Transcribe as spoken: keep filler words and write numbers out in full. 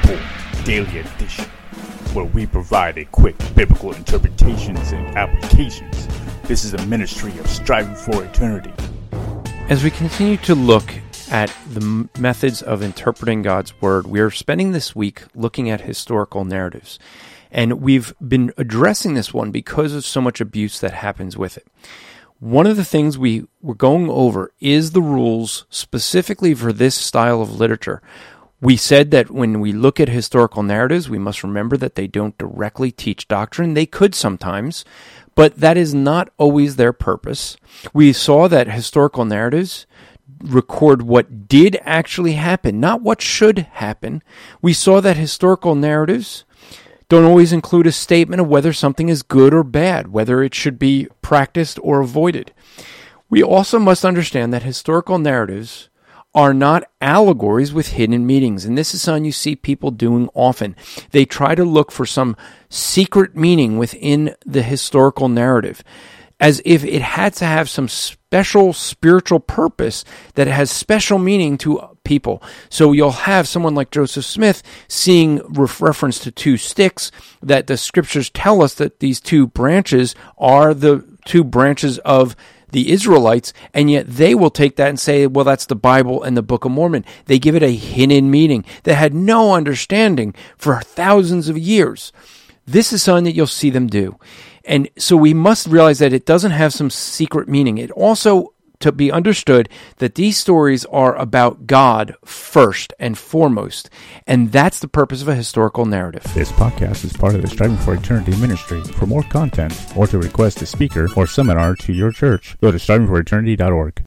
Report Daily Edition, where we provide a quick biblical interpretations and applications. This is a ministry of Striving for Eternity. As we continue to look at the methods of interpreting God's Word, we are spending this week looking at historical narratives. And we've been addressing this one because of so much abuse that happens with it. One of the things we were going over is the rules specifically for this style of literature. We said that when we look at historical narratives, we must remember that they don't directly teach doctrine. They could sometimes, but that is not always their purpose. We saw that historical narratives record what did actually happen, not what should happen. We saw that historical narratives don't always include a statement of whether something is good or bad, whether it should be practiced or avoided. We also must understand that historical narratives are not allegories with hidden meanings, and this is something you see people doing often. They try to look for some secret meaning within the historical narrative, as if it had to have some special spiritual purpose that has special meaning to people. So you'll have someone like Joseph Smith seeing ref- reference to two sticks, that the scriptures tell us that these two branches are the two branches of the Israelites, and yet they will take that and say, well, that's the Bible and the Book of Mormon. They give it a hidden meaning that had no understanding for thousands of years. This is something that you'll see them do. And so we must realize that it doesn't have some secret meaning. It also to be understood that these stories are about God first and foremost. And that's the purpose of a historical narrative. This podcast is part of the Striving for Eternity ministry. For more content or to request a speaker or seminar to your church, go to striving for eternity dot org.